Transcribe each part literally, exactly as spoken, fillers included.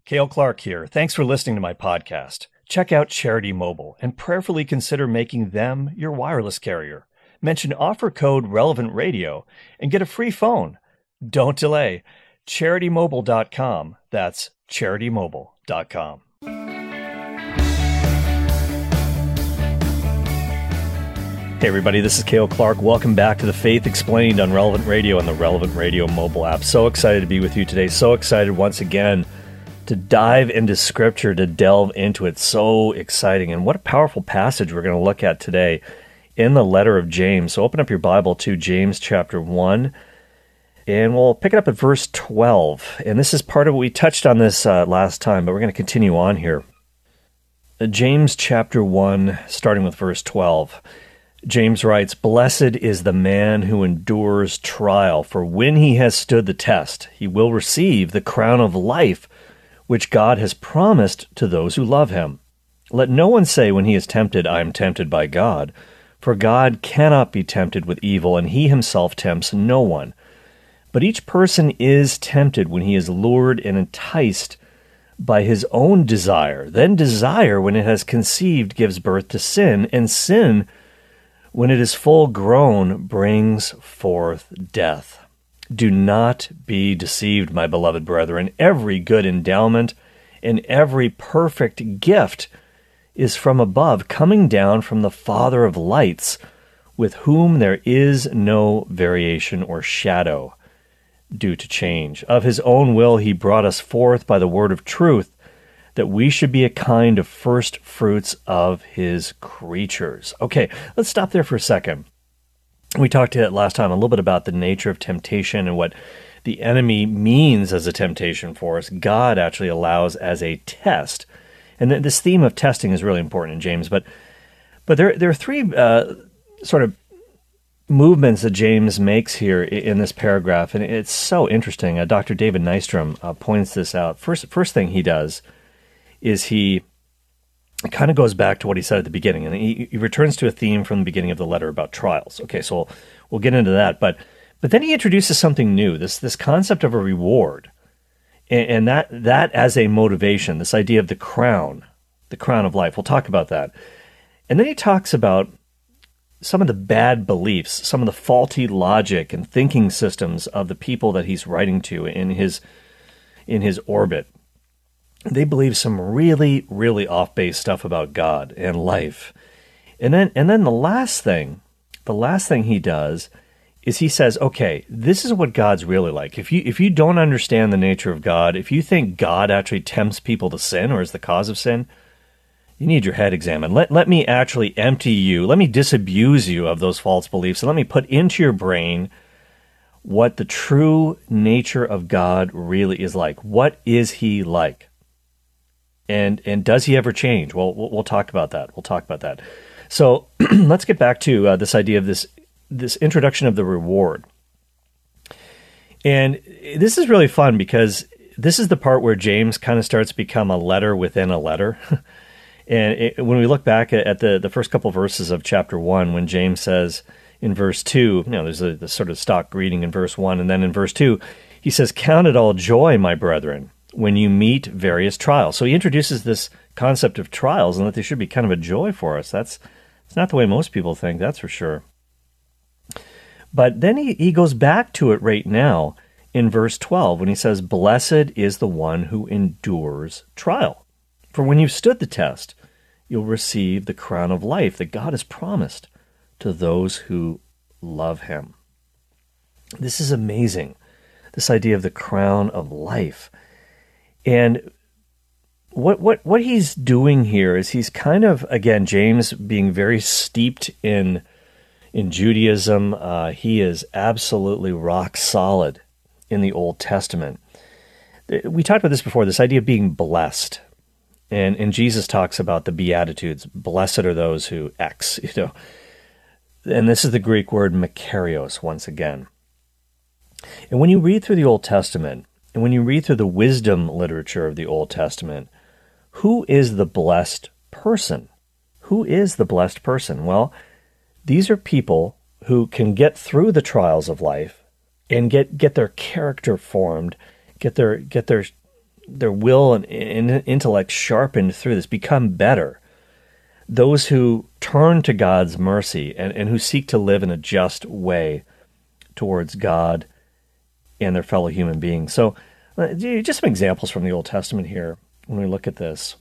Cale Clark here. Thanks for listening to my podcast. Check out Charity Mobile and prayerfully consider making them your wireless carrier. Mention offer code Relevant Radio and get a free phone. Don't delay. charity mobile dot com. That's charity mobile dot com. Hey everybody, this is Cale Clark. Welcome back to The Faith Explained on Relevant Radio and the Relevant Radio mobile app. So excited to be with you today. So excited once again to dive into Scripture, to delve into it. So exciting. And what a powerful passage we're going to look at today in the letter of James. So open up your Bible to James chapter one, and we'll pick it up at verse twelve. And this is part of what we touched on this uh, last time, but we're going to continue on here. Uh, James chapter one, starting with verse twelve. James writes, "Blessed is the man who endures trial, for when he has stood the test, he will receive the crown of life, which God has promised to those who love him. Let no one say when he is tempted, I am tempted by God, for God cannot be tempted with evil, and he himself tempts no one. But each person is tempted when he is lured and enticed by his own desire. Then desire, when it has conceived, gives birth to sin, and sin, when it is full grown, brings forth death. Do not be deceived, my beloved brethren. Every good endowment and every perfect gift is from above, coming down from the Father of lights, with whom there is no variation or shadow due to change. Of his own will he brought us forth by the word of truth, that we should be a kind of first fruits of his creatures." Okay, let's stop there for a second. We talked to last time a little bit about the nature of temptation and what the enemy means as a temptation for us. God actually allows as a test. And th- this theme of testing is really important in James. But but there, there are three uh, sort of movements that James makes here in this paragraph, and it's so interesting. Uh, Doctor David Nystrom uh, points this out. First, first thing he does is he kind of goes back to what he said at the beginning, and he, he returns to a theme from the beginning of the letter about trials. Okay, so we'll, we'll get into that, but but then he introduces something new, this this concept of a reward, and, and that that as a motivation, this idea of the crown, the crown of life. We'll talk about that. And then he talks about some of the bad beliefs, some of the faulty logic and thinking systems of the people that he's writing to in his in his orbit. They believe some really, really off-base stuff about God and life. And then and then the last thing, the last thing he does is he says, okay, this is what God's really like. If you if you don't understand the nature of God, if you think God actually tempts people to sin or is the cause of sin, you need your head examined. Let, let me actually empty you. Let me disabuse you of those false beliefs, and let me put into your brain what the true nature of God really is like. What is he like? And and does he ever change? Well, we'll, we'll talk about that. We'll talk about that. So let's get back to uh, this idea of this this introduction of the reward. And this is really fun because this is the part where James kind of starts to become a letter within a letter. And it, when we look back at, at the, the first couple verses of chapter one, when James says in verse two, you know, there's a the sort of stock greeting in verse one, and then in verse two, he says, "Count it all joy, my brethren, when you meet various trials." So he introduces this concept of trials and that they should be kind of a joy for us. That's it's not the way most people think, that's for sure. But then he, he goes back to it right now in verse twelve when he says, "Blessed is the one who endures trial. For when you've stood the test, you'll receive the crown of life that God has promised to those who love him." This is amazing, this idea of the crown of life. And what what what he's doing here is he's kind of, again, James being very steeped in in Judaism. Uh, he is absolutely rock solid in the Old Testament. We talked about this before, this idea of being blessed. And and Jesus talks about the Beatitudes. Blessed are those who X, you know. And this is the Greek word makarios once again. And when you read through the Old Testament, and when you read through the wisdom literature of the Old Testament, who is the blessed person? Who is the blessed person? Well, these are people who can get through the trials of life and get, get their character formed, get their get their their will and, and intellect sharpened through this, become better. Those who turn to God's mercy and, and who seek to live in a just way towards God and their fellow human beings. So uh, just some examples from the Old Testament here when we look at this.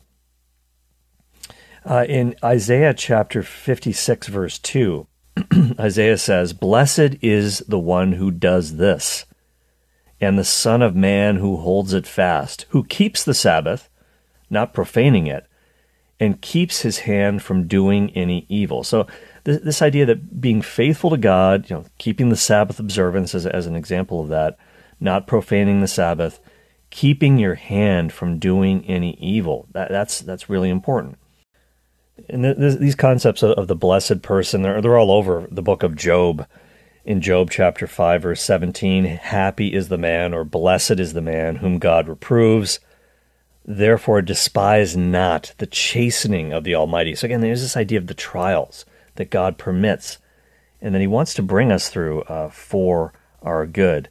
Uh, in Isaiah chapter fifty-six, verse two, Isaiah says, "Blessed is the one who does this, and the Son of Man who holds it fast, who keeps the Sabbath, not profaning it, and keeps his hand from doing any evil." So this, this idea that being faithful to God, you know, keeping the Sabbath observance as, as an example of that, not profaning the Sabbath, keeping your hand from doing any evil, that, that's that's really important. And th- th- these concepts of, of the blessed person, they're, they're all over the book of Job. In Job chapter five, verse seventeen, "Happy is the man," or "Blessed is the man whom God reproves. Therefore despise not the chastening of the Almighty." So again, there's this idea of the trials that God permits, and that he wants to bring us through uh, for our good.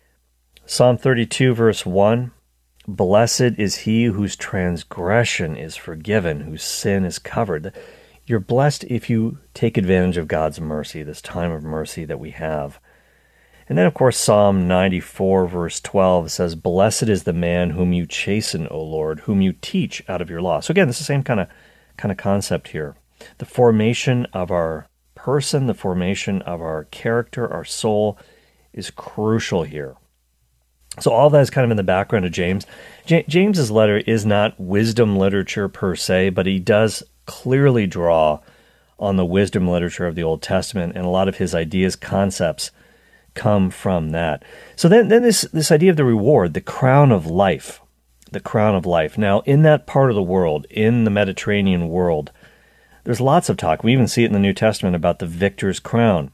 Psalm thirty-two, verse one, "Blessed is he whose transgression is forgiven, whose sin is covered." You're blessed if you take advantage of God's mercy, this time of mercy that we have. And then, of course, Psalm ninety-four, verse twelve says, "Blessed is the man whom you chasten, O Lord, whom you teach out of your law." So again, it's the same kind of kind of concept here. The formation of our person, the formation of our character, our soul, is crucial here. So all that is kind of in the background of James. J- James's letter is not wisdom literature per se, but he does clearly draw on the wisdom literature of the Old Testament, and a lot of his ideas, concepts, come from that. So then, then this, this idea of the reward, the crown of life, the crown of life. Now, in that part of the world, in the Mediterranean world, there's lots of talk. We even see it in the New Testament about the victor's crown.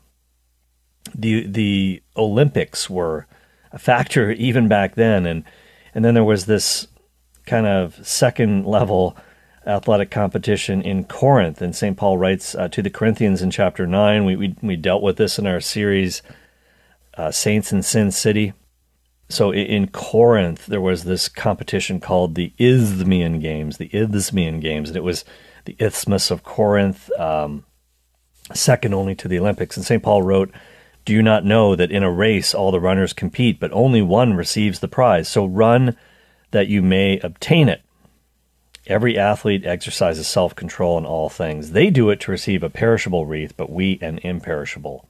The the Olympics were a factor even back then, and and then there was this kind of second level athletic competition in Corinth. And Saint Paul writes uh, to the Corinthians in chapter nine. We, we we dealt with this in our series, uh, Saints in Sin City. So in, in Corinth, there was this competition called the Isthmian Games, the Isthmian Games, and it was the Isthmus of Corinth, um, second only to the Olympics. And Saint Paul wrote, "Do you not know that in a race all the runners compete, but only one receives the prize? So run that you may obtain it. Every athlete exercises self-control in all things. They do it to receive a perishable wreath, but we an imperishable."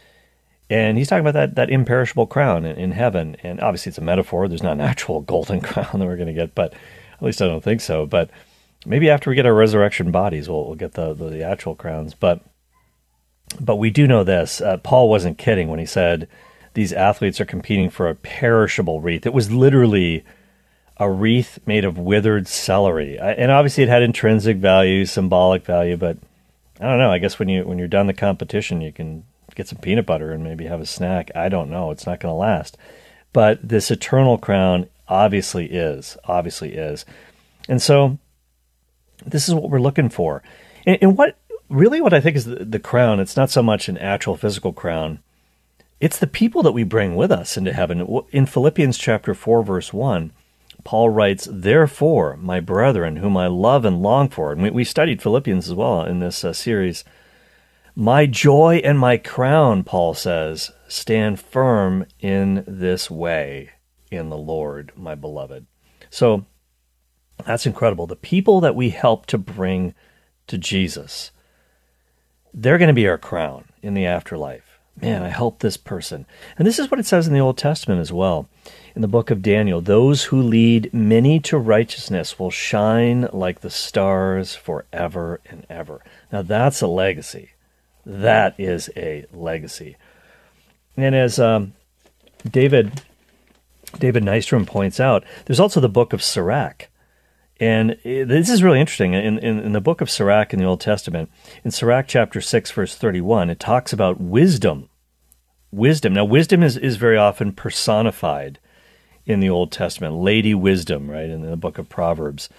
And he's talking about that, that imperishable crown in, in heaven. And obviously it's a metaphor. There's not an actual golden crown that we're going to get, but at least I don't think so. But maybe after we get our resurrection bodies, we'll, we'll get the, the, the actual crowns. But But we do know this. Uh, Paul wasn't kidding when he said these athletes are competing for a perishable wreath. It was literally a wreath made of withered celery. I, and obviously it had intrinsic value, symbolic value, but I don't know. I guess when, you, when you're done the competition, you can get some peanut butter and maybe have a snack. I don't know. It's not going to last. But this eternal crown obviously is, obviously is. And so this is what we're looking for. And, and what really what I think is the, the crown, it's not so much an actual physical crown. It's the people that we bring with us into heaven. In Philippians chapter four, verse one, Paul writes, "Therefore, my brethren, whom I love and long for," and we, we studied Philippians as well in this uh, series, "my joy and my crown," Paul says, "stand firm in this way in the Lord, my beloved." So that's incredible. The people that we help to bring to Jesus, they're going to be our crown in the afterlife. Man, I helped this person. And this is what it says in the Old Testament as well. In the book of Daniel, "Those who lead many to righteousness will shine like the stars forever and ever." Now that's a legacy. That is a legacy. And as um, David, David Nystrom points out, there's also the book of Sirach. And this is really interesting. In, in, in the book of Sirach in the Old Testament, in Sirach chapter six, verse thirty-one, it talks about wisdom. Wisdom. Now, wisdom is, is very often personified in the Old Testament. Lady Wisdom, right, in the book of Proverbs.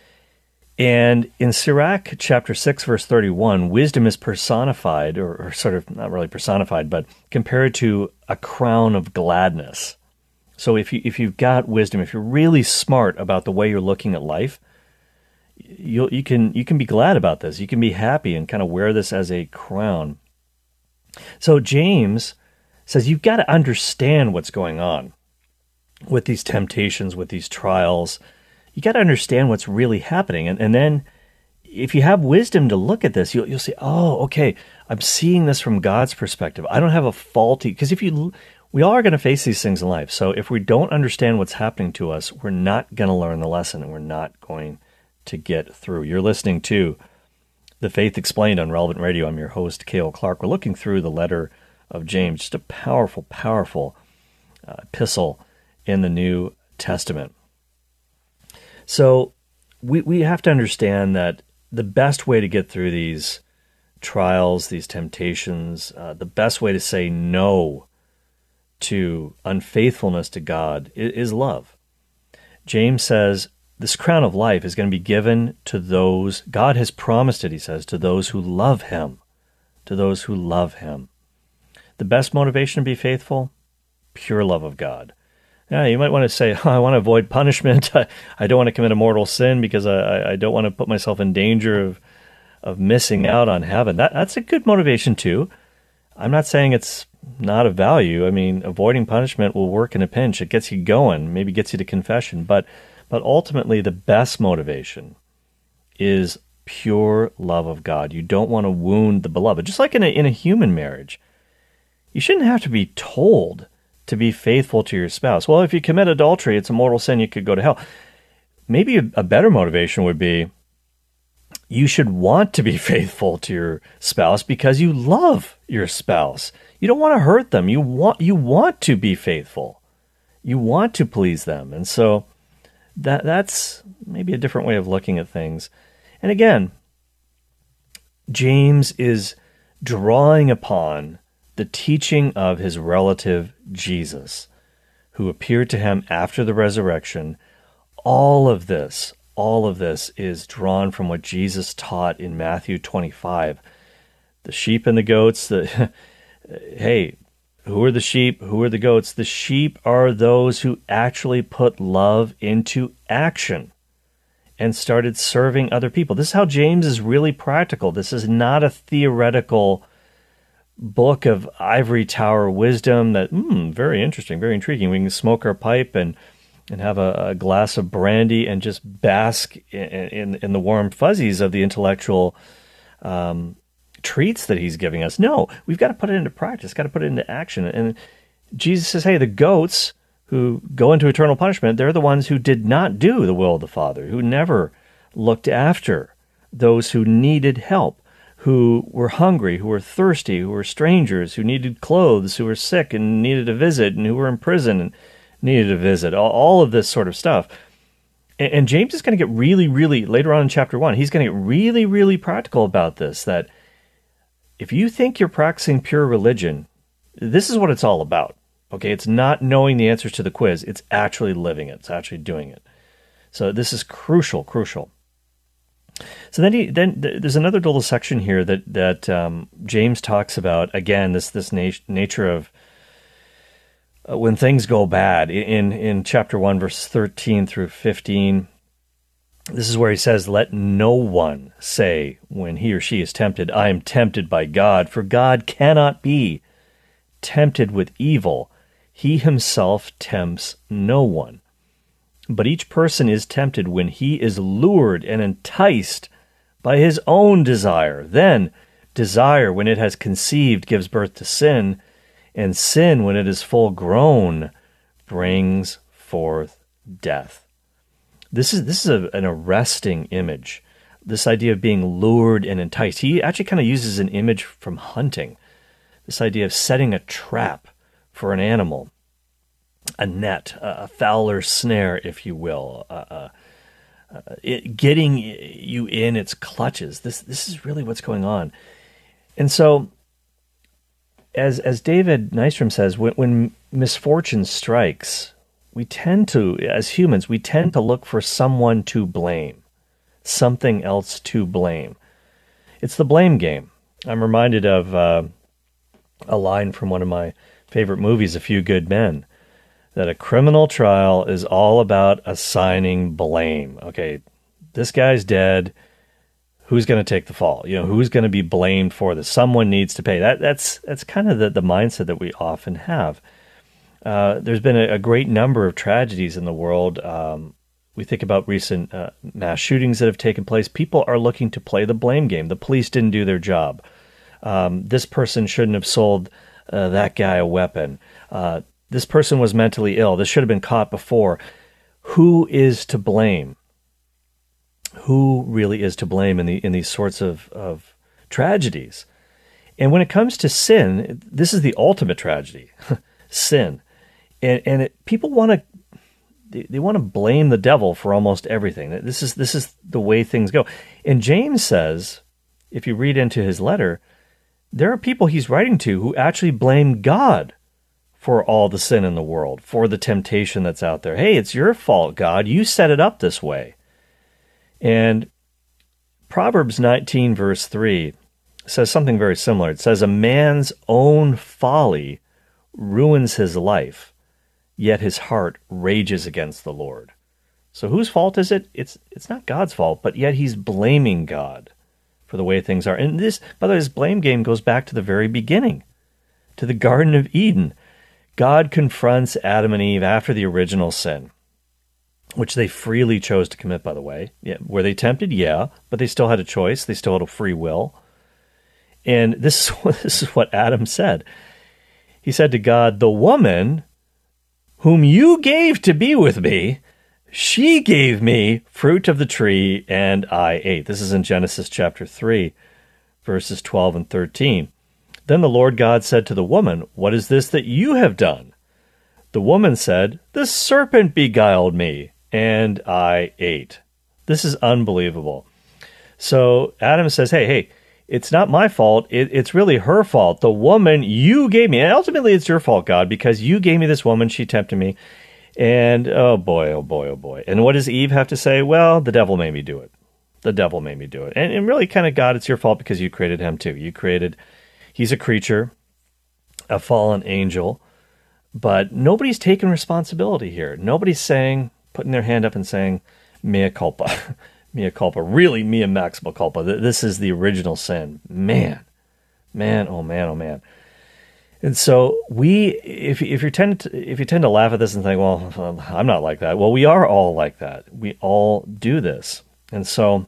And in Sirach chapter six, verse thirty-one, wisdom is personified, or, or sort of, not really personified, but compared to a crown of gladness. So if you if you've got wisdom, if you're really smart about the way you're looking at life, you you can you can be glad about this. You can be happy and kind of wear this as a crown. So James says you've got to understand what's going on with these temptations, with these trials. You got to understand what's really happening. And, and then if you have wisdom to look at this, you'll, you'll say, oh, okay, I'm seeing this from God's perspective. I don't have a faulty, because if you, we all are going to face these things in life. So if we don't understand what's happening to us, we're not going to learn the lesson and we're not going to get through. You're listening to The Faith Explained on Relevant Radio. I'm your host, Cale Clark. We're looking through the letter of James, just a powerful, powerful uh, epistle in the New Testament. So we we have to understand that the best way to get through these trials, these temptations, uh, the best way to say no to unfaithfulness to God is, is love. James says this crown of life is going to be given to those, God has promised it, he says, to those who love him, to those who love him. The best motivation to be faithful? Pure love of God. Yeah, you might want to say, oh, I want to avoid punishment. I, I don't want to commit a mortal sin because I, I don't want to put myself in danger of of missing out on heaven. That That's a good motivation too. I'm not saying it's not of value. I mean, avoiding punishment will work in a pinch. It gets you going, maybe gets you to confession. But, but ultimately, the best motivation is pure love of God. You don't want to wound the beloved. Just like in a, in a human marriage, you shouldn't have to be told to be faithful to your spouse. Well, if you commit adultery, it's a mortal sin, you could go to hell. Maybe a, a better motivation would be you should want to be faithful to your spouse because you love your spouse. You don't want to hurt them. You want you want to be faithful. You want to please them. And so that that's maybe a different way of looking at things. And again, James is drawing upon the teaching of his relative Jesus, who appeared to him after the resurrection. All of this, all of this is drawn from what Jesus taught in Matthew twenty-five. The sheep and the goats, the hey, who are the sheep? Who are the goats? The sheep are those who actually put love into action and started serving other people. This is how James is really practical. This is not a theoretical book of ivory tower wisdom that, hmm, very interesting, very intriguing. We can smoke our pipe and and have a, a glass of brandy and just bask in, in, in the warm fuzzies of the intellectual um, treats that he's giving us. No, we've got to put it into practice, got to put it into action. And Jesus says, hey, the goats who go into eternal punishment, they're the ones who did not do the will of the Father, who never looked after those who needed help, who were hungry, who were thirsty, who were strangers, who needed clothes, who were sick and needed a visit, and who were in prison and needed a visit, all, all of this sort of stuff. And, and James is going to get really, really, later on in chapter one, he's going to get really, really practical about this, that if you think you're practicing pure religion, this is what it's all about. Okay, it's not knowing the answers to the quiz, it's actually living it, it's actually doing it. So this is crucial, crucial. So then, he, then there's another little section here that that um, James talks about. Again, this this nat- nature of uh, when things go bad. In in chapter one, verse thirteen through fifteen, this is where he says, "Let no one say when he or she is tempted, 'I am tempted by God,' for God cannot be tempted with evil. He himself tempts no one. But each person is tempted when he is lured and enticed by his own desire. Then desire, when it has conceived, gives birth to sin, and sin, when it is full grown, brings forth death." This is this is a, an arresting image, this idea of being lured and enticed. He actually kind of uses an image from hunting, this idea of setting a trap for an animal, a net, a fowler's snare, if you will, uh, uh, uh, it, getting you in its clutches. This this is really what's going on. And so, as as David Nystrom says, when, when misfortune strikes, we tend to, as humans, we tend to look for someone to blame, something else to blame. It's the blame game. I'm reminded of uh, a line from one of my favorite movies, A Few Good Men. that a criminal trial is all about assigning blame. Okay, this guy's dead. Who's going to take the fall? You know, who's going to be blamed for this? Someone needs to pay. That that's that's kind of the, the mindset that we often have. Uh, there's been a, a great number of tragedies in the world. Um, we think about recent uh, mass shootings that have taken place. People are looking to play the blame game. The police didn't do their job. Um, this person shouldn't have sold uh, that guy a weapon. Uh, this person was mentally ill. This should have been caught before. Who is to blame? Who really is to blame in the in these sorts of, of tragedies? And when it comes to sin, this is the ultimate tragedy, sin. And and it, people want to they, they want to blame the devil for almost everything. This is this is the way things go. And James says, if you read into his letter, there are people he's writing to who actually blame God for all the sin in the world, for the temptation that's out there. Hey, it's your fault, God. You set it up this way. And Proverbs nineteen, verse three, says something very similar. It says, a man's own folly ruins his life, yet his heart rages against the Lord. So whose fault is it? It's it's not God's fault, but yet he's blaming God for the way things are. And this, by the way, this blame game goes back to the very beginning, to the Garden of Eden. God confronts Adam and Eve after the original sin, which they freely chose to commit, by the way. Yeah, were they tempted? Yeah, but they still had a choice. They still had a free will. And this is, this is what Adam said. He said to God, the woman whom you gave to be with me, she gave me fruit of the tree, and I ate. This is in Genesis chapter three, verses twelve and thirteen. Then the Lord God said to the woman, what is this that you have done? The woman said, the serpent beguiled me, and I ate. This is unbelievable. So Adam says, hey, hey, it's not my fault. It, it's really her fault. The woman you gave me, and ultimately it's your fault, God, because you gave me this woman. She tempted me. And oh boy, oh boy, oh boy. And what does Eve have to say? Well, the devil made me do it. The devil made me do it. And, and really kind of, God, it's your fault because you created him too. You created, he's a creature, a fallen angel, but nobody's taking responsibility here. Nobody's saying, putting their hand up and saying, mea culpa, mea culpa, really mea maxima culpa. This is the original sin. Man, man, oh man, oh man. And so we, if if you tend to, if you tend to laugh at this and think, well, I'm not like that. Well, we are all like that. We all do this. And so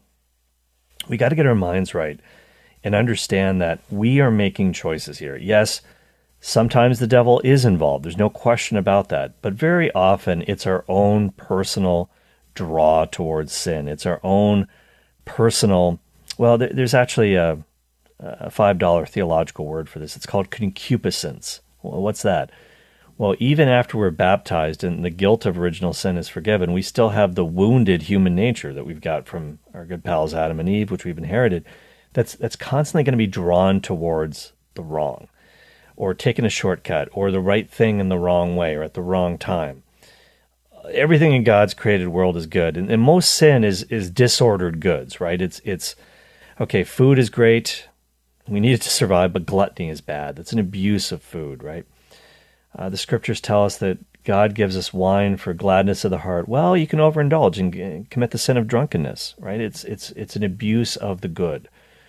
we got to get our minds right and understand that we are making choices here. Yes, sometimes the devil is involved. There's no question about that. But very often it's our own personal draw towards sin. It's our own personal, well, there, there's actually a, a five dollar theological word for this. It's called concupiscence. Well, what's that? Well, even after we're baptized and the guilt of original sin is forgiven, we still have the wounded human nature that we've got from our good pals Adam and Eve, which we've inherited, that's that's constantly going to be drawn towards the wrong, or taking a shortcut, or the right thing in the wrong way, or at the wrong time. Everything in God's created world is good, and, and most sin is is disordered goods, right? It's it's okay. Food is great, we need it to survive, but gluttony is bad. That's an abuse of food, right? Uh, the scriptures tell us that God gives us wine for gladness of the heart. Well, you can overindulge and uh, commit the sin of drunkenness, right? It's it's it's an abuse of the good.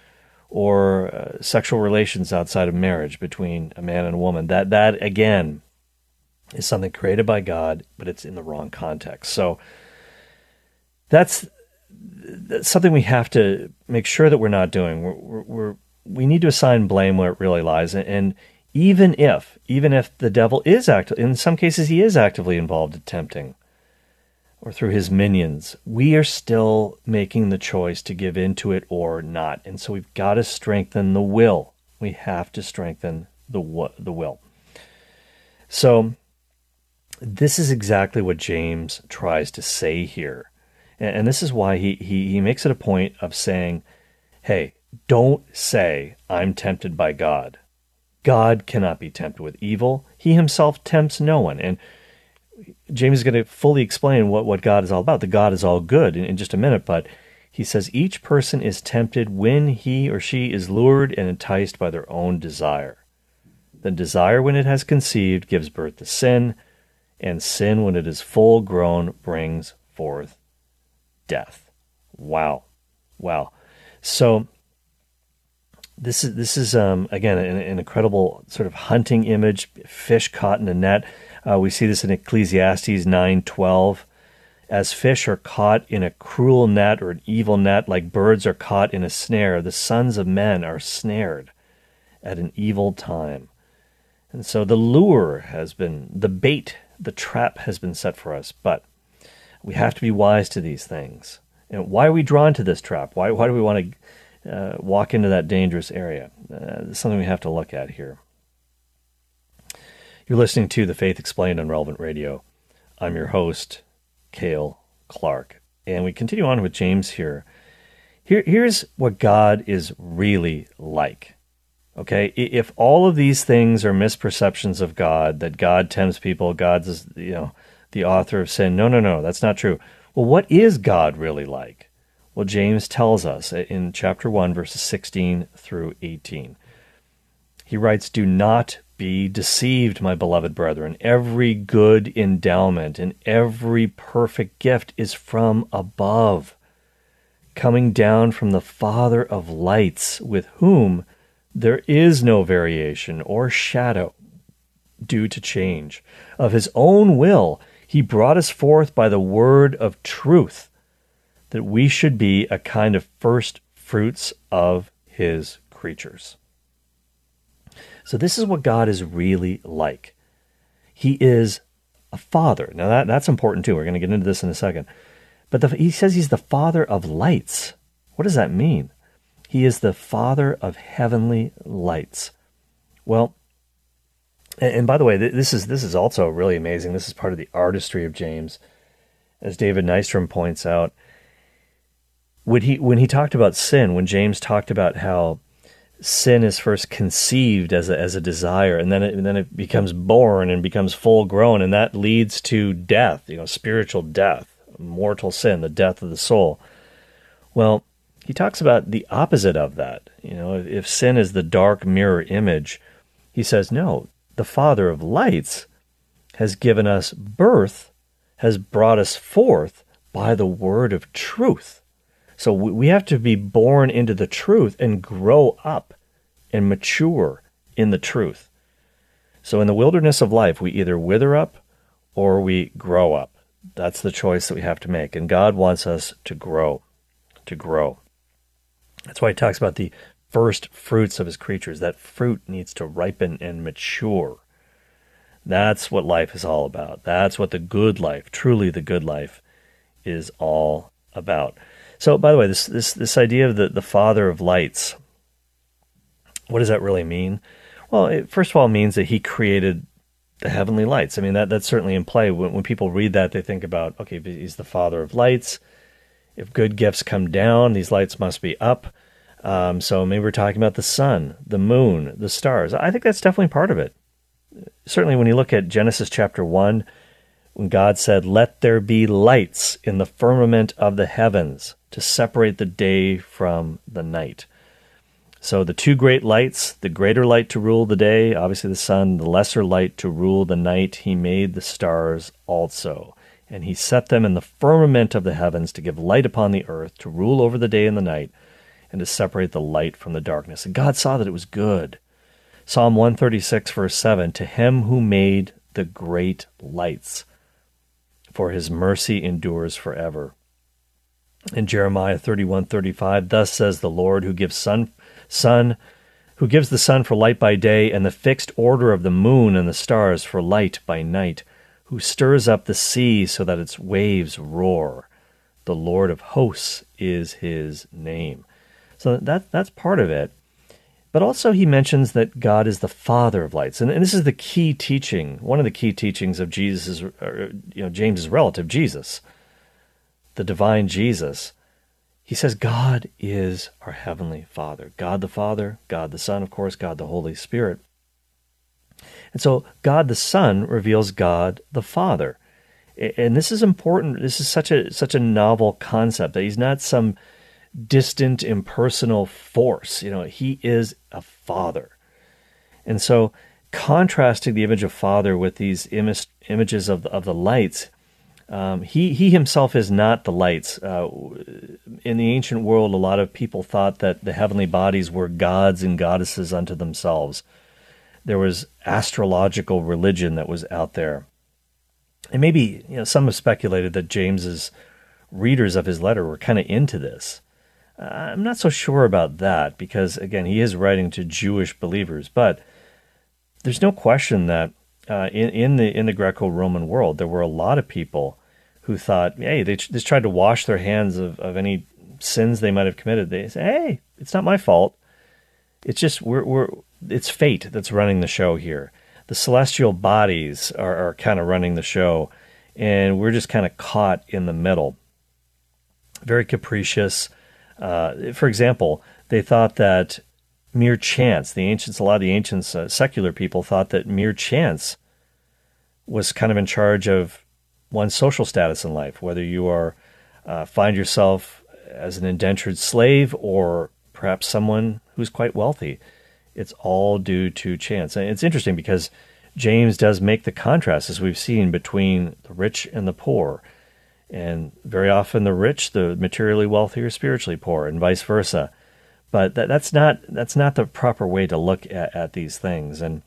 Or uh, sexual relations outside of marriage between a man and a woman. That, that again, is something created by God, but it's in the wrong context. So that's, that's something we have to make sure that we're not doing. We're, we're, we're, we need to assign blame where it really lies. And, and even if, even if the devil is active, in some cases he is actively involved in tempting, or through his minions, we are still making the choice to give into it or not. And so we've got to strengthen the will. We have to strengthen the the will. So this is exactly what James tries to say here. And, and this is why he, he, he makes it a point of saying, hey, don't say, I'm tempted by God. God cannot be tempted with evil. He himself tempts no one. And James is going to fully explain what, what God is all about. The God is all good in, in just a minute, but he says each person is tempted when he or she is lured and enticed by their own desire. Then desire, when it has conceived, gives birth to sin, and sin, when it is full grown, brings forth death. Wow. Wow. So this is, this is um, again, an, an incredible sort of hunting image, fish caught in a net. Uh, we see this in Ecclesiastes nine twelve. As fish are caught in a cruel net or an evil net, like birds are caught in a snare, the sons of men are snared at an evil time. And so the lure has been, the bait, the trap has been set for us, but we have to be wise to these things. And why are we drawn to this trap? Why, why do we want to uh, walk into that dangerous area? Uh, it's something we have to look at here. You're listening to The Faith Explained on Relevant Radio. I'm your host, Cale Clark. And we continue on with James here. Here. Here's what God is really like. Okay, if all of these things are misperceptions of God, that God tempts people, God's, you know, the author of sin, no, no, no, that's not true. Well, what is God really like? Well, James tells us in chapter one, verses sixteen through eighteen. He writes, "Do not be deceived, my beloved brethren. Every good endowment and every perfect gift is from above, coming down from the Father of lights, with whom there is no variation or shadow due to change. Of his own will, he brought us forth by the word of truth, that we should be a kind of first fruits of his creatures." So this is what God is really like. He is a father. Now that, that's important too. We're going to get into this in a second. But the, he says he's the father of lights. What does that mean? He is the Father of heavenly lights. Well, and, and by the way, this is this is also really amazing. This is part of the artistry of James, as David Nystrom points out. When he when he talked about sin, when James talked about how sin is first conceived as a as a desire, and then it, and then it becomes born and becomes full grown, and that leads to death. You know, spiritual death, mortal sin, the death of the soul. Well, he talks about the opposite of that. You know, if, if sin is the dark mirror image, he says, no, the Father of lights has given us birth, has brought us forth by the word of truth. So we, we have to be born into the truth and grow up and mature in the truth. So in the wilderness of life, we either wither up or we grow up. That's the choice that we have to make. And God wants us to grow, to grow. That's why he talks about the first fruits of his creatures. That fruit needs to ripen and mature. That's what life is all about. That's what the good life, truly the good life, is all about. So, by the way, this this this idea of the, the Father of lights, what does that really mean? Well, it first of all means that he created the heavenly lights. I mean, that that's certainly in play. When, when people read that, they think about, okay, he's the Father of lights. If good gifts come down, these lights must be up. Um, so maybe we're talking about the sun, the moon, the stars. I think that's definitely part of it. Certainly when you look at Genesis chapter one, when God said, "Let there be lights in the firmament of the heavens to separate the day from the night." So the two great lights, the greater light to rule the day, obviously the sun, the lesser light to rule the night, he made the stars also. And he set them in the firmament of the heavens to give light upon the earth, to rule over the day and the night, and to separate the light from the darkness. And God saw that it was good. Psalm one thirty-six, verse seven, "To him who made the great lights, for his mercy endures forever." In Jeremiah thirty-one thirty-five, "Thus says the Lord, who gives sun, sun, who gives the sun for light by day, and the fixed order of the moon and the stars for light by night, who stirs up the sea so that its waves roar. The Lord of hosts is his name." So that that's part of it. But also he mentions that God is the Father of lights. And, and this is the key teaching, one of the key teachings of Jesus, or, you know, James's relative, Jesus, the divine Jesus. He says God is our heavenly Father. God the Father, God the Son, of course, God the Holy Spirit. And so God the Son reveals God the Father. And this is important. This is such a such a novel concept that he's not some distant, impersonal force. You know, he is a father. And so contrasting the image of Father with these im- images of, of the lights. Um, he, he himself is not the lights. Uh, in the ancient world, a lot of people thought that the heavenly bodies were gods and goddesses unto themselves. There was astrological religion that was out there. And maybe, you know, some have speculated that James's readers of his letter were kind of into this. Uh, I'm not so sure about that because, again, he is writing to Jewish believers. But there's no question that uh, in, in the in the Greco-Roman world, there were a lot of people who thought, hey, they just tried to wash their hands of, of any sins they might have committed. They say, hey, it's not my fault. It's just we're we're it's fate that's running the show here. The celestial bodies are, are kind of running the show, and we're just kind of caught in the middle. Very capricious. Uh, for example, they thought that mere chance, the ancients, a lot of the ancients, uh, secular people thought that mere chance was kind of in charge of one's social status in life, whether you are uh, find yourself as an indentured slave or perhaps someone who's quite wealthy. It's all due to chance. And it's interesting because James does make the contrast, as we've seen, between the rich and the poor. And very often the rich, the materially wealthy, are spiritually poor, and vice versa. But that, that's not that's not the proper way to look at, at these things. And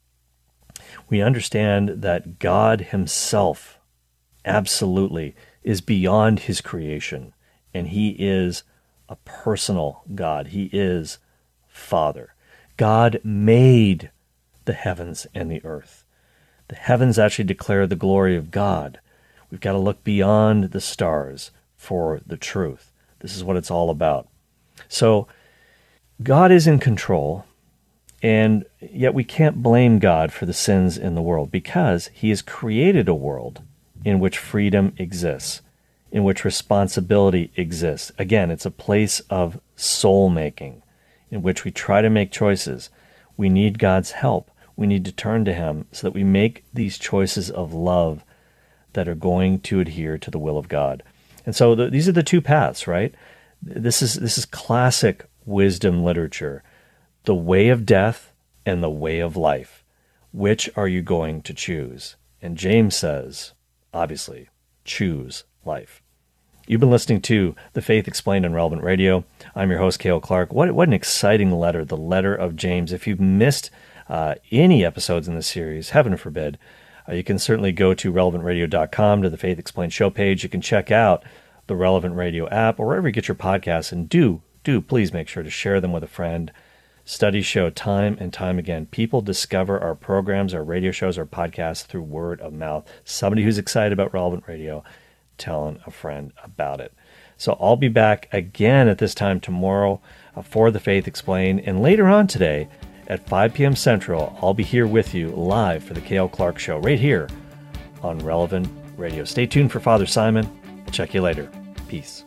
we understand that God himself absolutely is beyond his creation, and he is a personal God. He is Father. God made the heavens and the earth. The heavens actually declare the glory of God. We've got to look beyond the stars for the truth. This is what it's all about. So God is in control, and yet we can't blame God for the sins in the world because he has created a world in which freedom exists, in which responsibility exists. Again, it's a place of soul-making in which we try to make choices. We need God's help. We need to turn to him so that we make these choices of love that are going to adhere to the will of God. And so the, these are the two paths, right? This is this is classic wisdom literature. The way of death and the way of life. Which are you going to choose? And James says, obviously, choose life. You've been listening to The Faith Explained on Relevant Radio. I'm your host, Cale Clark. What, what an exciting letter, the letter of James. If you've missed uh, any episodes in this series, heaven forbid, uh, you can certainly go to relevant radio dot com to the Faith Explained show page. You can check out the Relevant Radio app or wherever you get your podcasts. And do, do please make sure to share them with a friend. Studies show time and time again, people discover our programs, our radio shows, our podcasts through word of mouth. Somebody who's excited about Relevant Radio telling a friend about it. So I'll be back again at this time tomorrow uh, for The Faith Explained. And later on today at five p.m. Central, I'll be here with you live for the Cale Clark Show right here on Relevant Radio. Stay tuned for Father Simon. I'll check you later. Peace.